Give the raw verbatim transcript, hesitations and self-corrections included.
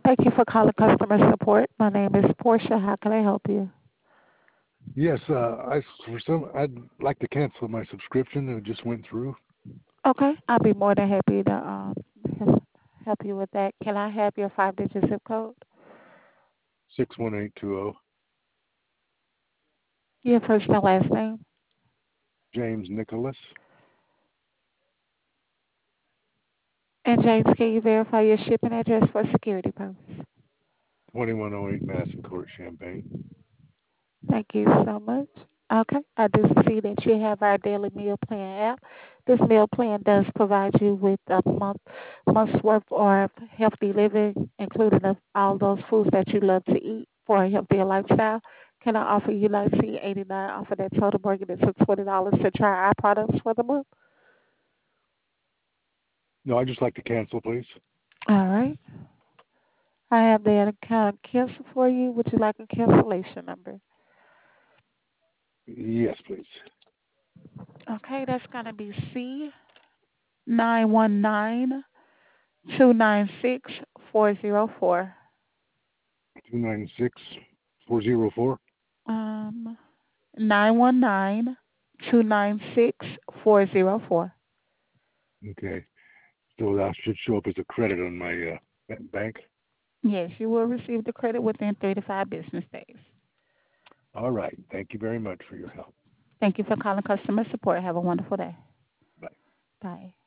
Thank you for calling customer support. My name is Portia. How can I help you? Yes, uh, I for some I'd like to cancel my subscription. It just went through. Okay, I'll be more than happy to um help help you with that. Can I have your five-digit zip code? Six one eight two zero. Your first and last name? James Nicholas. And James, can you verify your shipping address for security purposes? Twenty one oh eight Madison Court, Champaign. Thank you so much. Okay, I do see that you have our daily meal plan app. This meal plan does provide you with a month month's worth of healthy living, including of all those foods that you love to eat for a healthier lifestyle. Can I offer you nineteen eighty-nine off of that total burger to twenty dollars to try our products for the month? No, I'd just like to cancel, please. All right. I have that account cancel for you. Would you like a cancellation number? Yes, please. Okay, that's gonna be C nine one nine two nine six four zero four. Two nine six four zero four. Um, nine one nine two nine six four zero four. Okay. So that should show up as a credit on my uh, ba- bank. Yes, you will receive the credit within three to five business days. All right. Thank you very much for your help. Thank you for calling customer support. Have a wonderful day. Bye. Bye.